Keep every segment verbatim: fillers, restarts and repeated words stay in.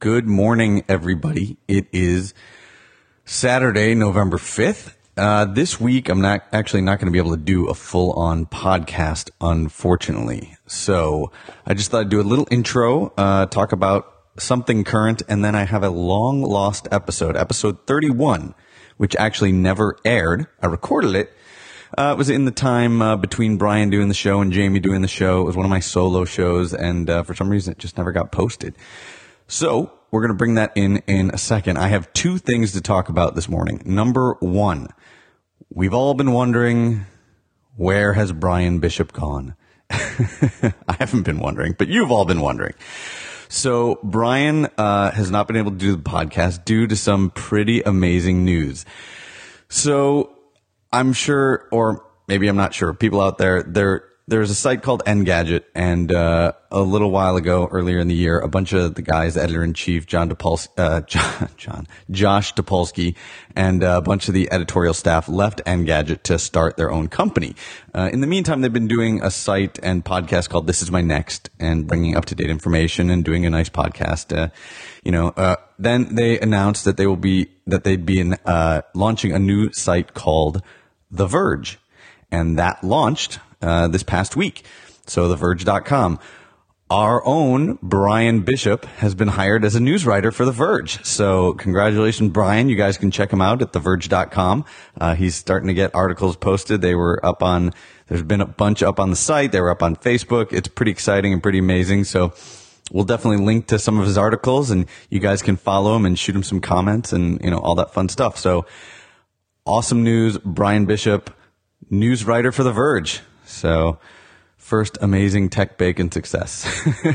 Good morning, everybody. It is Saturday, November fifth. Uh, this week, I'm not actually not going to be able to do a full-on podcast, unfortunately. So I just thought I'd do a little intro, uh, talk about something current, and then I have a long-lost episode, episode thirty-one, which actually never aired. I recorded it. Uh, it was in the time uh, between Brian doing the show and Jamie doing the show. It was one of my solo shows, and uh, for some reason, it just never got posted. So we're going to bring that in in a second. I have two things to talk about this morning. Number one, we've all been wondering, where has Brian Bishop gone? I haven't been wondering, but you've all been wondering. So Brian uh, has not been able to do the podcast due to some pretty amazing news. So I'm sure, or maybe I'm not sure, people out there, there there's a site called Engadget, and uh, a little while ago, earlier in the year, a bunch of the guys, the editor-in-chief, John DePolsky, uh, John, John, Josh Topolsky, and uh, a bunch of the editorial staff left Engadget to start their own company. Uh, in the meantime, they've been doing a site and podcast called This Is My Next, and bringing up-to-date information and doing a nice podcast. Uh, you know, uh, then they announced that they will be that they'd be in, uh, launching a new site called The Verge, and that launched Uh, this past week. So the verge dot com. Our own Brian Bishop has been hired as a news writer for The Verge. So congratulations, Brian. You guys can check him out at the verge dot com. Uh, he's starting to get articles posted. They were up on, there's been a bunch up on the site. They were up on Facebook. It's pretty exciting and pretty amazing. So we'll definitely link to some of his articles, and you guys can follow him and shoot him some comments and, you know, all that fun stuff. So awesome news. Brian Bishop, news writer for The Verge. So, first amazing Tech Bacon success.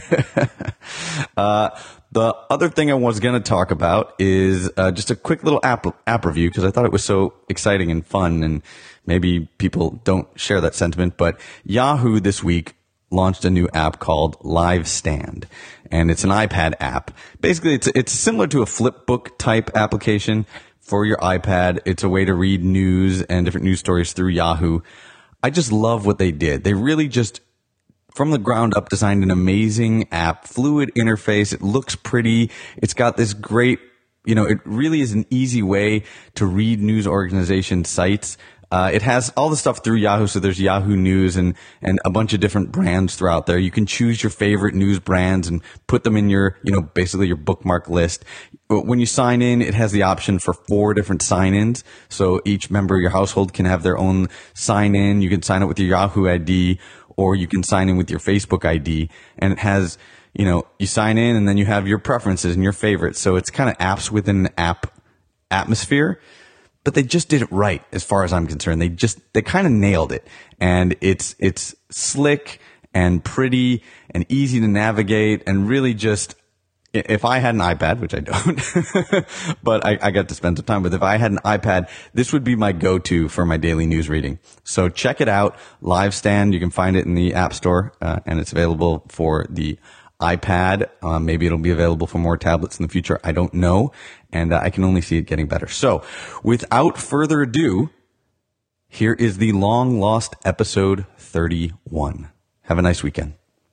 uh, the other thing I was going to talk about is uh, just a quick little app app review, because I thought it was so exciting and fun, and maybe people don't share that sentiment. But Yahoo this week launched a new app called Live Stand, and it's an iPad app. Basically, it's it's similar to a flipbook type application for your iPad. It's a way to read news and different news stories through Yahoo. I just love what they did. They really just, from the ground up, designed an amazing app, fluid interface. It looks pretty. It's got this great, you know, it really is an easy way to read news organization sites. Uh, it has all the stuff through Yahoo. So there's Yahoo News and, and a bunch of different brands throughout there. You can choose your favorite news brands and put them in your, you know, basically your bookmark list. When you sign in, it has the option for four different sign-ins. So each member of your household can have their own sign-in. You can sign up with your Yahoo I D, or you can sign in with your Facebook I D. And it has, you know, you sign in and then you have your preferences and your favorites. So it's kind of apps within an app atmosphere. But they just did it right, as far as I'm concerned. They just, they kind of nailed it. And it's, it's slick and pretty and easy to navigate, and really just, if I had an iPad, which I don't, but I, I got to spend some time with, if I had an iPad, this would be my go-to for my daily news reading. So check it out. Live Stand. You can find it in the App Store, uh, and it's available for the iPad. Um, maybe it'll be available for more tablets in the future. I don't know. And uh, I can only see it getting better. So without further ado, here is the long lost episode thirty-one. Have a nice weekend.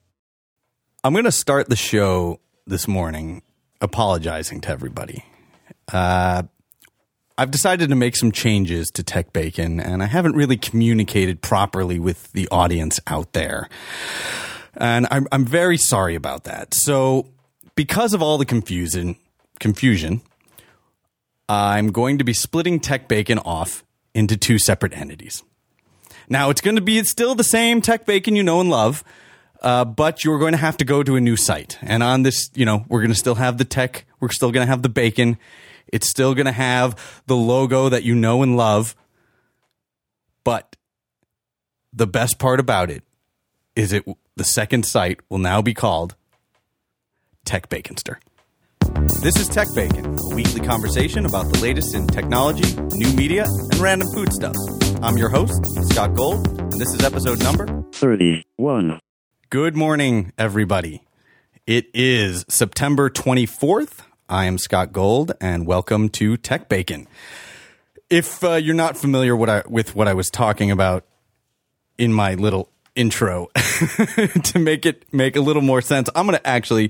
I'm going to start the show this morning apologizing to everybody. Uh, I've decided to make some changes to Tech Bacon, and I haven't really communicated properly with the audience out there. And I'm, I'm very sorry about that. So because of all the confusion, confusion, I'm going to be splitting Tech Bacon off into two separate entities. Now, it's going to be still the same Tech Bacon you know and love, uh, but you're going to have to go to a new site. And on this, you know, we're going to still have the tech. We're still going to have the bacon. It's still going to have the logo that you know and love. But the best part about it is it the second site will now be called Tech Baconster. This is Tech Bacon, a weekly conversation about the latest in technology, new media, and random food stuff. I'm your host, Scott Gold, and this is episode number thirty-one. Good morning, everybody. It is September twenty-fourth. I am Scott Gold, and welcome to Tech Bacon. If uh, you're not familiar what I, with what I was talking about in my little intro, to make it make a little more sense, I'm going to actually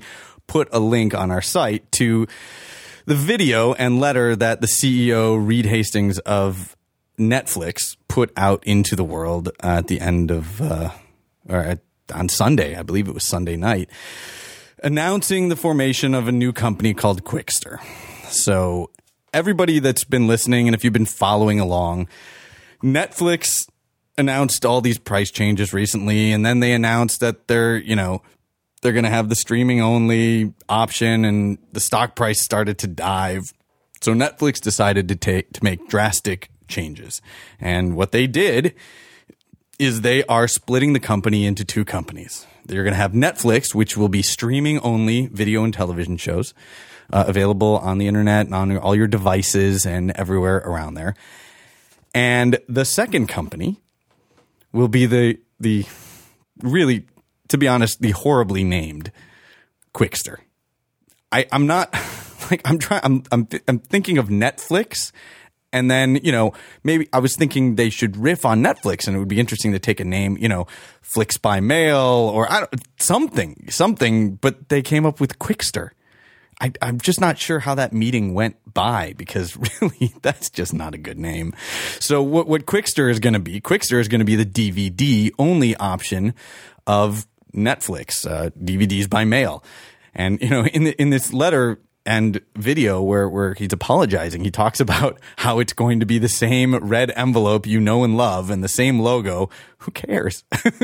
put a link on our site to the video and letter that the C E O, Reed Hastings of Netflix, put out into the world at the end of, uh, or at, on Sunday, I believe it was Sunday night, announcing the formation of a new company called Qwikster. So everybody that's been listening, and if you've been following along, Netflix announced all these price changes recently, and then they announced that they're, you know, they're going to have the streaming only option, and the stock price started to dive. So Netflix decided to take to make drastic changes. And what they did is they are splitting the company into two companies. They're going to have Netflix, which will be streaming only video and television shows uh, available on the internet and on all your devices and everywhere around there. And the second company will be the the really, to be honest, the horribly named Qwikster. I, I'm not like I'm trying. I'm I'm I'm thinking of Netflix, and then you know maybe I was thinking they should riff on Netflix, and it would be interesting to take a name, you know, Flix by Mail or I don't, something something. But they came up with Qwikster. I, I'm just not sure how that meeting went by, because really that's just not a good name. So what what Qwikster is going to be? Qwikster is going to be the D V D only option of Netflix, uh, D V Ds by mail. And, you know, in the, in this letter and video where, where he's apologizing, he talks about how it's going to be the same red envelope you know and love and the same logo. Who cares?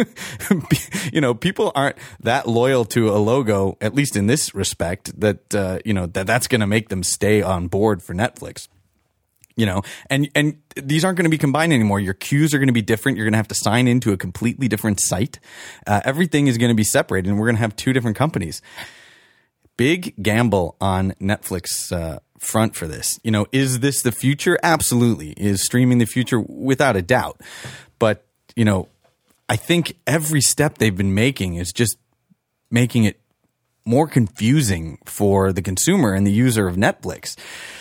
You know, people aren't that loyal to a logo, at least in this respect, that, uh, you know, that that's going to make them stay on board for Netflix. You know, and, and these aren't going to be combined anymore. Your queues are going to be different. You're going to have to sign into a completely different site. Uh, everything is going to be separated, and we're going to have two different companies. Big gamble on Netflix uh, front for this. You know, is this the future? Absolutely. Is streaming the future? Without a doubt. But, you know, I think every step they've been making is just making it more confusing for the consumer and the user of Netflix.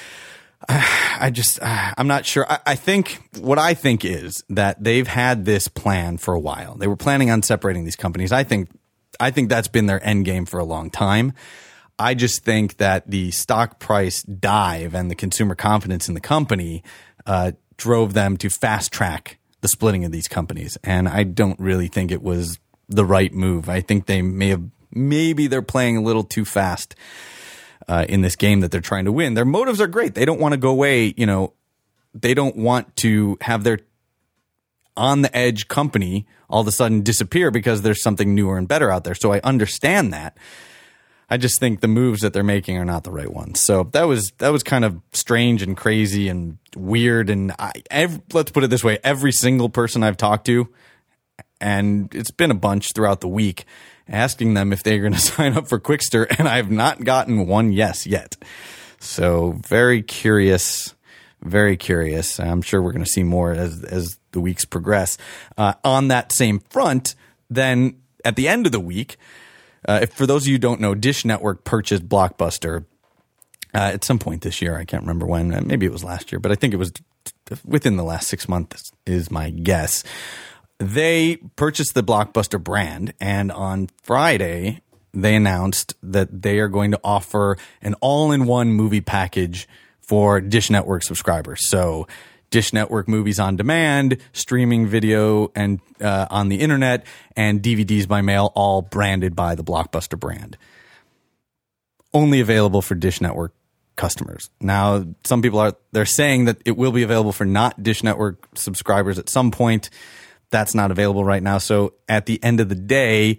I just, I'm not sure. I, I think what I think is that they've had this plan for a while. They were planning on separating these companies. I think, I think that's been their end game for a long time. I just think that the stock price dive and the consumer confidence in the company uh, drove them to fast track the splitting of these companies. And I don't really think it was the right move. I think they may have, maybe they're playing a little too fast Uh, in this game that they're trying to win. Their motives are great. They don't want to go away. You know, they don't want to have their on the edge company all of a sudden disappear because there's something newer and better out there. So I understand that. I just think the moves that they're making are not the right ones. So that was, that was kind of strange and crazy and weird. And I, every, let's put it this way. Every single person I've talked to, and it's been a bunch throughout the week, asking them if they're going to sign up for Qwikster, and I have not gotten one yes yet. So very curious, very curious. I'm sure we're going to see more as as the weeks progress. Uh, on that same front, then at the end of the week, uh, if, for those of you who don't know, Dish Network purchased Blockbuster uh, at some point this year. I can't remember when. Maybe it was last year, but I think it was within the last six months is my guess. They purchased the Blockbuster brand, and on Friday, they announced that they are going to offer an all-in-one movie package for Dish Network subscribers. So Dish Network movies on demand, streaming video and uh, on the internet, and D V Ds by mail, all branded by the Blockbuster brand. Only available for Dish Network customers. Now, some people are they're saying that it will be available for not Dish Network subscribers at some point. That's not available right now. So at the end of the day,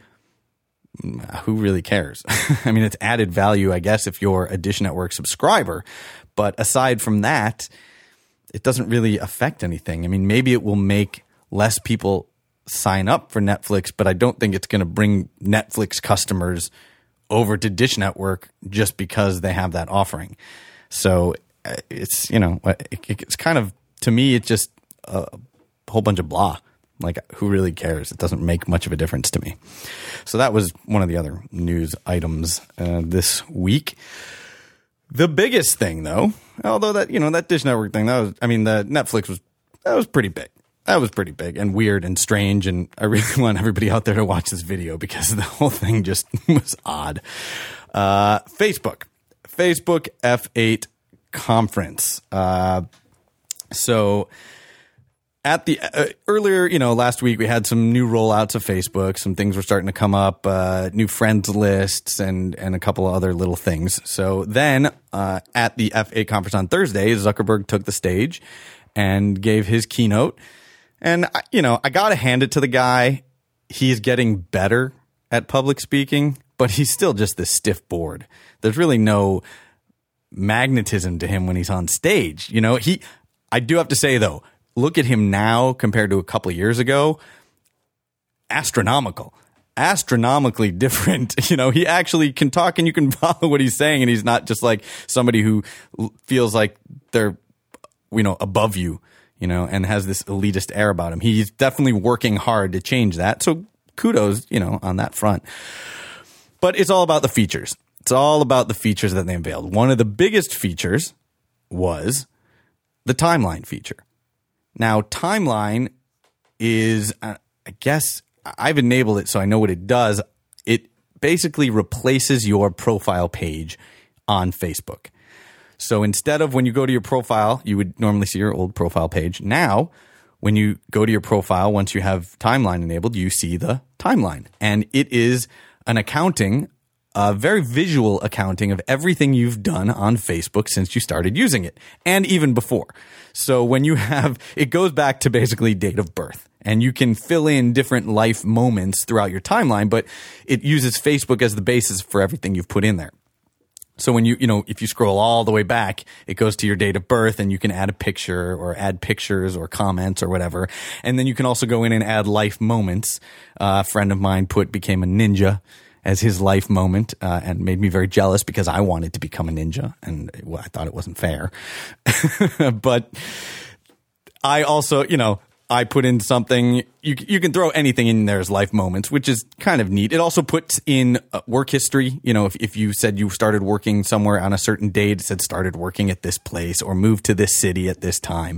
who really cares? I mean, it's added value, I guess, if you're a Dish Network subscriber. But aside from that, it doesn't really affect anything. I mean, maybe it will make less people sign up for Netflix, but I don't think it's going to bring Netflix customers over to Dish Network just because they have that offering. So it's, you know, it's kind of, to me, it's just a whole bunch of blah. Like, who really cares? It doesn't make much of a difference to me. So that was one of the other news items uh, this week. The biggest thing, though, although that, you know, that Dish Network thing, that was, I mean, the Netflix was, that was pretty big. That was pretty big and weird and strange. And I really want everybody out there to watch this video because the whole thing just was odd. Uh, Facebook. Facebook F eight conference. Uh, so at the uh, earlier, you know, last week we had some new rollouts of Facebook. Some things were starting to come up, uh, new friends lists and and a couple of other little things. So then uh, at the F eight conference on Thursday, Zuckerberg took the stage and gave his keynote. And, you know, I got to hand it to the guy. He's getting better at public speaking, but he's still just this stiff board. There's really no magnetism to him when he's on stage. You know, he, I do have to say though, look at him now compared to a couple of years ago, astronomical, astronomically different. You know, he actually can talk and you can follow what he's saying. And he's not just like somebody who feels like they're, you know, above you, you know, and has this elitist air about him. He's definitely working hard to change that. So kudos, you know, on that front. But it's all about the features. It's all about the features that they unveiled. One of the biggest features was the timeline feature. Now, timeline is, uh, I guess, I've enabled it so I know what it does. It basically replaces your profile page on Facebook. So instead of when you go to your profile, you would normally see your old profile page. Now, when you go to your profile, once you have timeline enabled, you see the timeline. And it is an accounting, a very visual accounting of everything you've done on Facebook since you started using it, and even before. So when you have, it goes back to basically date of birth. And you can fill in different life moments throughout your timeline, but it uses Facebook as the basis for everything you've put in there. So when you, you know, if you scroll all the way back, it goes to your date of birth and you can add a picture or add pictures or comments or whatever. And then you can also go in and add life moments. Uh, a friend of mine put became a ninja as his life moment, uh, and made me very jealous because I wanted to become a ninja and well, I thought it wasn't fair. But I also, you know, I put in something, you you can throw anything in there as life moments, which is kind of neat. It also puts in work history. You know, if, if you said you started working somewhere on a certain date, it said started working at this place or moved to this city at this time.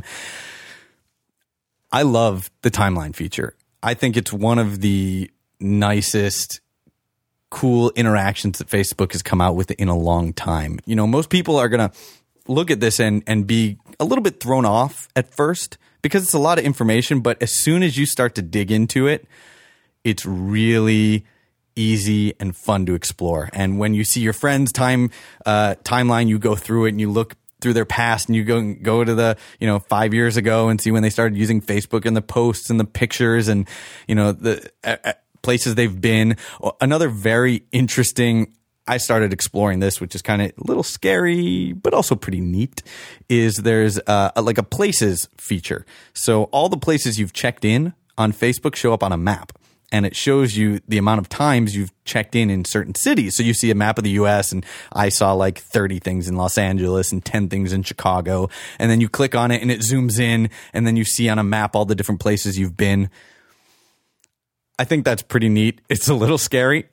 I love the timeline feature. I think it's one of the nicest, cool interactions that Facebook has come out with in a long time. You know, most people are going to look at this and, and be a little bit thrown off at first, because it's a lot of information, but as soon as you start to dig into it, it's really easy and fun to explore. And when you see your friend's time uh, timeline, you go through it and you look through their past and you go go to the, you know, five years ago and see when they started using Facebook and the posts and the pictures and, you know, the uh, places they've been. Another very interesting, I started exploring this, which is kind of a little scary, but also pretty neat, is there's uh, like a places feature. So all the places you've checked in on Facebook show up on a map, and it shows you the amount of times you've checked in in certain cities. So you see a map of the U S, and I saw like thirty things in Los Angeles and ten things in Chicago. And then you click on it and it zooms in, and then you see on a map all the different places you've been. I think that's pretty neat. It's a little scary,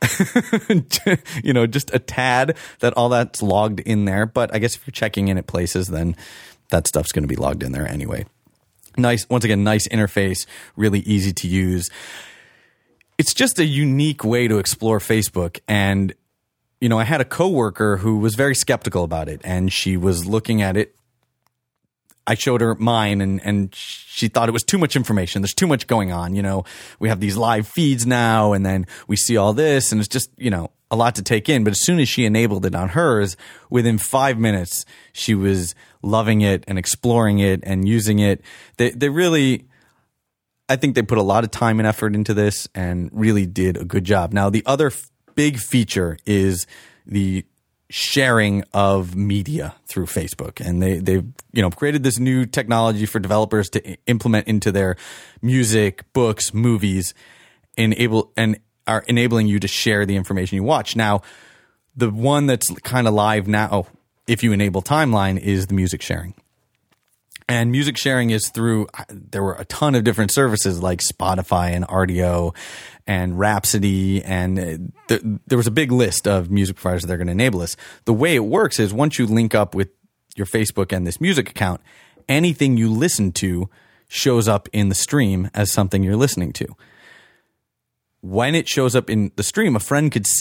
you know, just a tad that all that's logged in there. But I guess if you're checking in at places, then that stuff's going to be logged in there anyway. Nice. Once again, nice interface, really easy to use. It's just a unique way to explore Facebook. And, you know, I had a coworker who was very skeptical about it, and she was looking at it. I showed her mine, and, and she thought it was too much information. There's too much going on. You know, we have these live feeds now, and then we see all this, and it's just, you know, a lot to take in. But as soon as she enabled it on hers, within five minutes, she was loving it and exploring it and using it. They, they really, I think they put a lot of time and effort into this and really did a good job. Now, the other f- big feature is the sharing of media through Facebook. And they, they've, you know, created this new technology for developers to I- implement into their music, books, movies, enable, and are enabling you to share the information you watch. Now, the one that's kind of live now, if you enable timeline, is the music sharing. And music sharing is through, there were a ton of different services like Spotify and Rdio and Rhapsody, and th- there was a big list of music providers that are going to enable this. The way it works is once you link up with your Facebook and this music account, anything you listen to shows up in the stream as something you're listening to. When it shows up in the stream, a friend could see it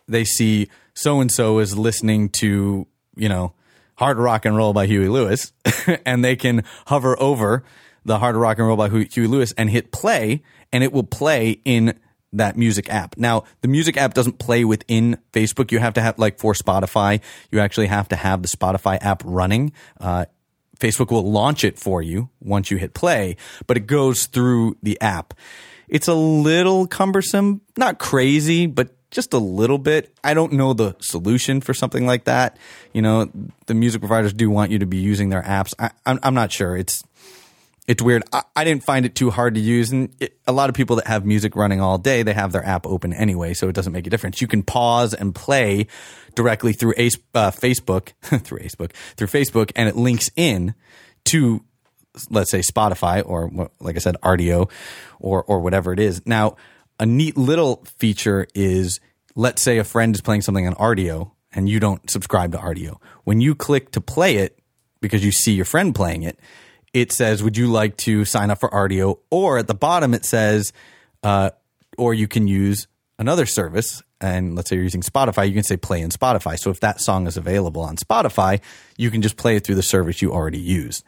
they see so-and-so is listening to, you know, Hard Rock and Roll by Huey Lewis, and they can hover over the Hard Rock and Roll by Huey Lewis and hit play, and it will play in that music app. Now, the music app doesn't play within Facebook. You have to have, like for Spotify, you actually have to have the Spotify app running. Uh, Facebook will launch it for you once you hit play, but it goes through the app. It's a little cumbersome, not crazy, but just a little bit. I don't know the solution for something like that. You know, the music providers do want you to be using their apps. I, I'm, I'm not sure. It's It's weird. I, I didn't find it too hard to use. And it, a lot of people that have music running all day, they have their app open anyway, so it doesn't make a difference. You can pause and play directly through Ace, uh, Facebook, through Facebook, through Facebook, and it links in to, let's say, Spotify or, like I said, Rdio or or whatever it is. Now, a neat little feature is, let's say a friend is playing something on Rdio and you don't subscribe to Rdio. When you click to play it, because you see your friend playing it, it says, would you like to sign up for Rdio? Or at the bottom, it says, uh, or you can use another service. And let's say you're using Spotify, you can say play in Spotify. So if that song is available on Spotify, you can just play it through the service you already used.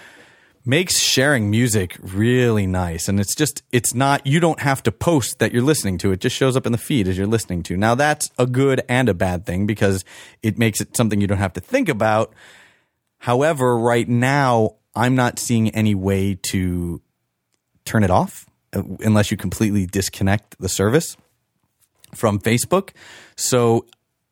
Makes sharing music really nice. And it's just, it's not, you don't have to post that you're listening to. It just shows up in the feed as you're listening to. Now, that's a good and a bad thing because it makes it something you don't have to think about. However, right now, I'm not seeing any way to turn it off unless you completely disconnect the service from Facebook. So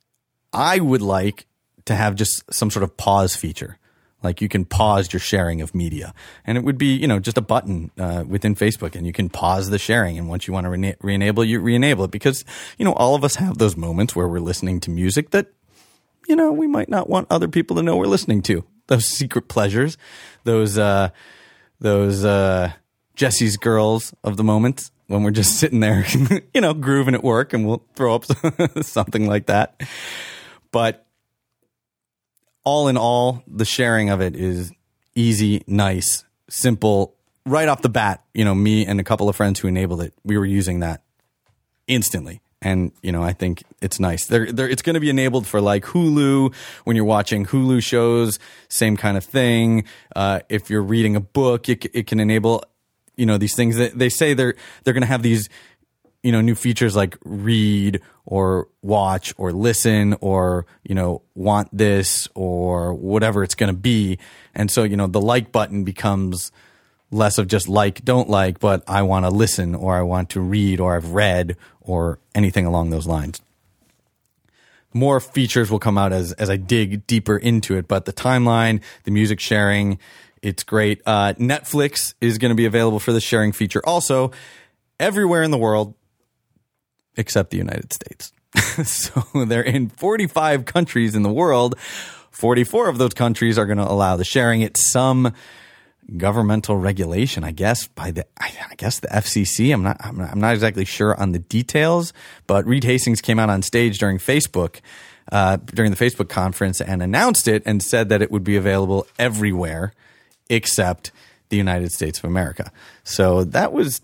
I would like to have just some sort of pause feature. Like you can pause your sharing of media, and it would be, you know, just a button uh, within Facebook, and you can pause the sharing. And once you want to re- re-enable, you re-enable it, because, you know, all of us have those moments where we're listening to music that, you know, we might not want other people to know we're listening to. Those secret pleasures, those uh, those uh, Jesse's girls of the moment when we're just sitting there, you know, grooving at work, and we'll throw up something like that. But all in all, the sharing of it is easy, nice, simple. Right off the bat, you know, me and a couple of friends who enabled it, we were using that instantly. And, you know, I think it's nice. They're, they're, it's going to be enabled for like Hulu when you're watching Hulu shows, same kind of thing. Uh, if you're reading a book, it, it can enable, you know, these things that they say they're, they're going to have these, you know, new features like read or watch or listen or, you know, want this or whatever it's going to be. And so, you know, the like button becomes less of just like, don't like, but I want to listen or I want to read or I've read or anything along those lines. More features will come out as, as I dig deeper into it, but the timeline, the music sharing, it's great. Uh, Netflix is going to be available for the sharing feature also everywhere in the world except the United States. So they're in forty-five countries in the world. forty-four of those countries are going to allow the sharing. It's some governmental regulation, I guess, by the I, I guess the F C C. I'm not I'm not, I'm not exactly sure on the details, but Reed Hastings came out on stage during Facebook uh, during the Facebook conference and announced it and said that it would be available everywhere except the United States of America. So that was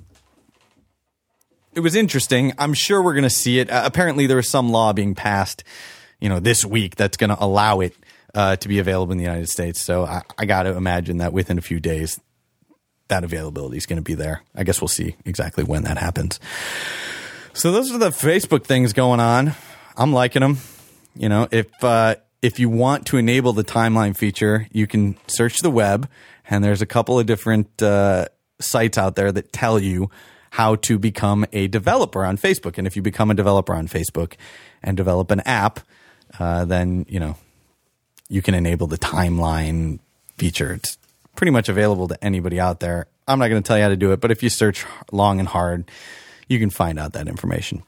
it was interesting. I'm sure we're going to see it. Uh, apparently, there is some law being passed, you know, this week that's going to allow it Uh, to be available in the United States. So I, I got to imagine that within a few days, that availability is going to be there. I guess we'll see exactly when that happens. So those are the Facebook things going on. I'm liking them. You know, if uh, if you want to enable the timeline feature, you can search the web, and there's a couple of different uh, sites out there that tell you how to become a developer on Facebook. And if you become a developer on Facebook and develop an app, uh, then, you know, you can enable the timeline feature. It's pretty much available to anybody out there. I'm not going to tell you how to do it, but if you search long and hard, you can find out that information.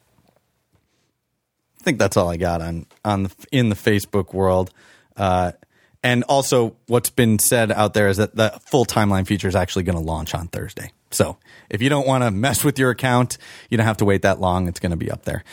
I think that's all I got on on the, in the Facebook world. Uh, and also, what's been said out there is that the full timeline feature is actually going to launch on Thursday. So if you don't want to mess with your account, you don't have to wait that long. It's going to be up there.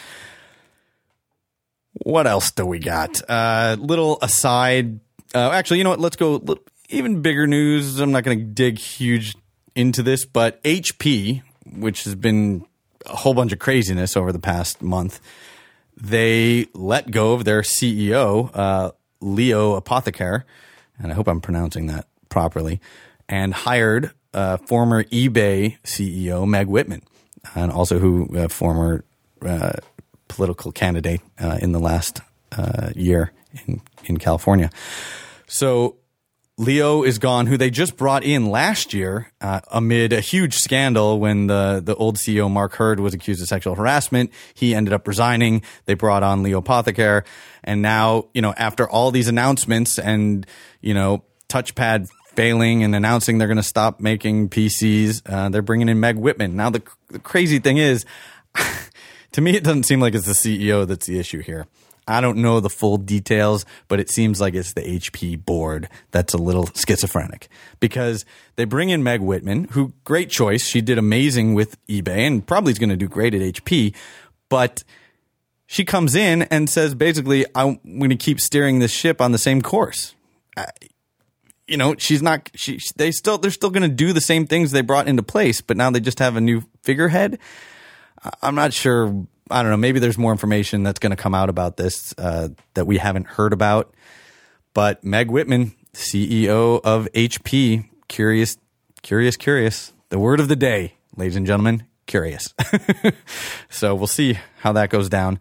What else do we got? Uh, little aside. Uh, actually, you know what? Let's go little, even bigger news. I'm not going to dig huge into this, but H P, which has been a whole bunch of craziness over the past month, they let go of their C E O, uh, Leo Apotheker, and I hope I'm pronouncing that properly, and hired uh, former eBay C E O Meg Whitman, and also who uh, former uh, political candidate uh, in the last uh, year in, in California. So Leo is gone, who they just brought in last year uh, amid a huge scandal when the, the old C E O, Mark Hurd, was accused of sexual harassment. He ended up resigning. They brought on Leo Apotheker. And now, you know, after all these announcements and, you know, Touchpad failing and announcing they're going to stop making P Cs, uh, they're bringing in Meg Whitman. Now, the, the crazy thing is, to me, it doesn't seem like it's the C E O that's the issue here. I don't know the full details, but it seems like it's the H P board that's a little schizophrenic, because they bring in Meg Whitman, who, great choice. She did amazing with eBay and probably is going to do great at H P, but she comes in and says, basically, I'm going to keep steering this ship on the same course. I, you know, she's not, she, they still, they're still going to do the same things they brought into place, but now they just have a new figurehead. I'm not sure. I don't know. Maybe there's more information that's going to come out about this uh, that we haven't heard about. But Meg Whitman, C E O of H P, curious, curious, curious. The word of the day, ladies and gentlemen, curious. So we'll see how that goes down.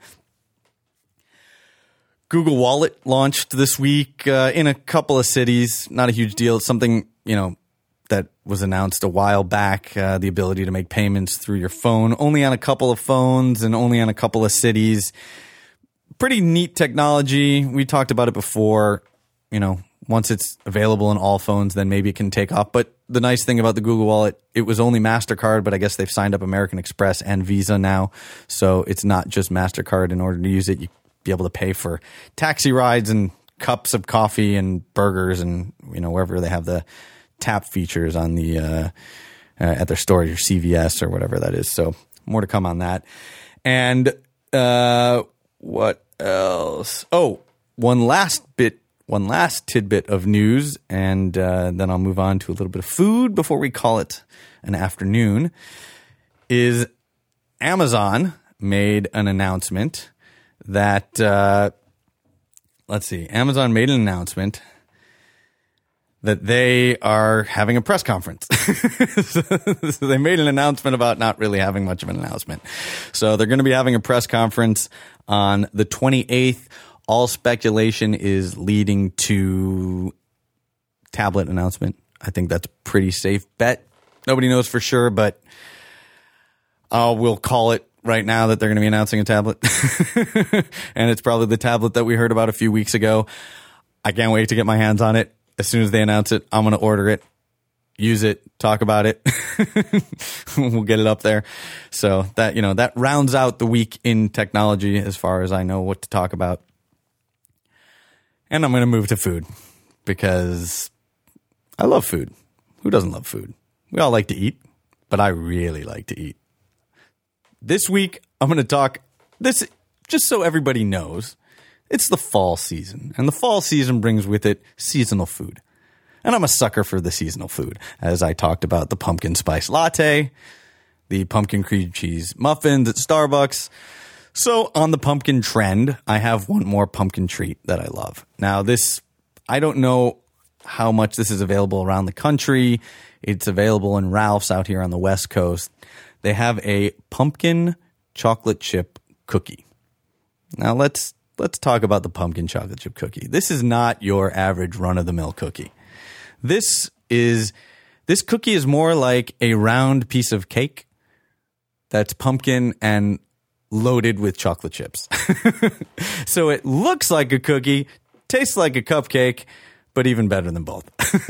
Google Wallet launched this week uh, in a couple of cities. Not a huge deal. It's something, you know, that was announced a while back, uh, the ability to make payments through your phone, only on a couple of phones and only on a couple of cities. Pretty neat technology. We talked about it before. You know, once it's available in all phones, then maybe it can take off. But the nice thing about the Google Wallet, it was only MasterCard, but I guess they've signed up American Express and Visa now. So it's not just MasterCard. In order to use it, you'd be able to pay for taxi rides and cups of coffee and burgers and, you know, wherever they have the tap features on the uh, uh, at their store, your C V S or whatever that is. So more to come on that. And uh, what else? Oh, one last bit, one last tidbit of news, and uh, then I'll move on to a little bit of food before we call it an afternoon. Is Amazon made an announcement that uh, let's see, Amazon made an announcement that they are having a press conference. So they made an announcement about not really having much of an announcement. So they're going to be having a press conference on the twenty-eighth. All speculation is leading to tablet announcement. I think that's a pretty safe bet. Nobody knows for sure, but uh, we'll call it right now that they're going to be announcing a tablet. And it's probably the tablet that we heard about a few weeks ago. I can't wait to get my hands on it. As soon as they announce it, I'm going to order it, use it, talk about it. We'll get it up there. So that, you know, that rounds out the week in technology as far as I know what to talk about. And I'm going to move to food because I love food. Who doesn't love food? We all like to eat, but I really like to eat. This week, I'm going to talk this just so everybody knows. It's the fall season, and the fall season brings with it seasonal food. And I'm a sucker for the seasonal food, as I talked about the pumpkin spice latte, the pumpkin cream cheese muffins at Starbucks. So on the pumpkin trend, I have one more pumpkin treat that I love. Now this, I don't know how much this is available around the country. It's available in Ralph's out here on the West Coast. They have a pumpkin chocolate chip cookie. Now let's Let's talk about the pumpkin chocolate chip cookie. This is not your average run-of-the-mill cookie. This is this cookie is more like a round piece of cake that's pumpkin and loaded with chocolate chips. So it looks like a cookie, tastes like a cupcake, but even better than both.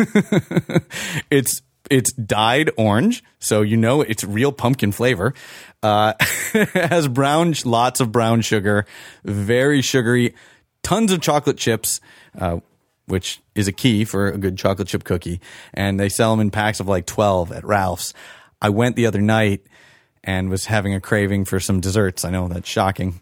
It's It's dyed orange, so you know it's real pumpkin flavor. Uh, it has brown, lots of brown sugar, very sugary, tons of chocolate chips, uh, which is a key for a good chocolate chip cookie. And they sell them in packs of like twelve at Ralph's. I went the other night and was having a craving for some desserts. I know that's shocking.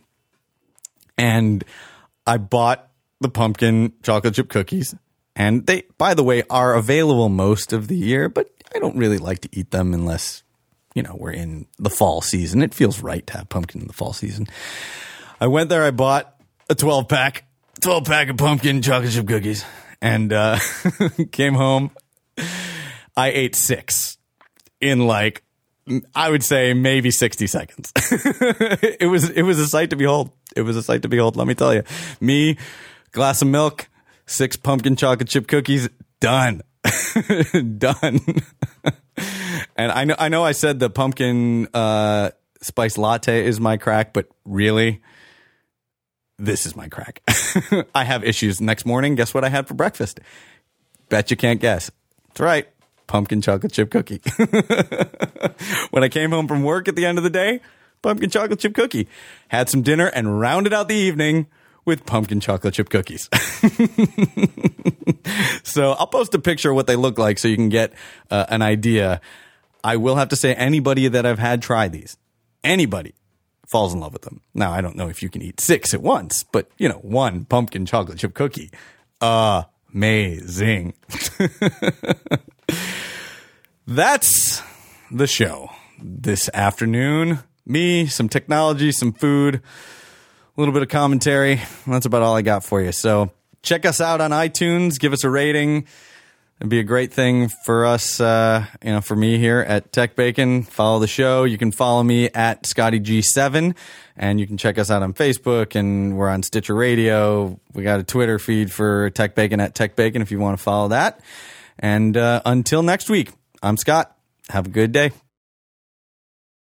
And I bought the pumpkin chocolate chip cookies. And they, by the way, are available most of the year, but I don't really like to eat them unless, you know, we're in the fall season. It feels right to have pumpkin in the fall season. I went there. I bought a twelve pack, twelve pack of pumpkin chocolate chip cookies, and uh, came home. I ate six in like, I would say maybe sixty seconds. It was it was a sight to behold. It was a sight to behold. Let me tell you, me, glass of milk, six pumpkin chocolate chip cookies, done, done. And I know I know I said the pumpkin uh, spice latte is my crack, but really, this is my crack. I have issues. Next morning, guess what I had for breakfast? Bet you can't guess. That's right. Pumpkin chocolate chip cookie. When I came home from work at the end of the day, pumpkin chocolate chip cookie. Had some dinner and rounded out the evening with pumpkin chocolate chip cookies. So I'll post a picture of what they look like so you can get uh, an idea. I will have to say, anybody that I've had try these, anybody falls in love with them. Now, I don't know if you can eat six at once, but, you know, one pumpkin chocolate chip cookie. Amazing. That's the show this afternoon. Me, some technology, some food, a little bit of commentary. That's about all I got for you. So check us out on iTunes. Give us a rating. It'd be a great thing for us, uh, you know, for me here at Tech Bacon. Follow the show. You can follow me at Scotty G seven, and you can check us out on Facebook, and we're on Stitcher Radio. We got a Twitter feed for Tech Bacon at Tech Bacon if you want to follow that. And uh, until next week, I'm Scott. Have a good day.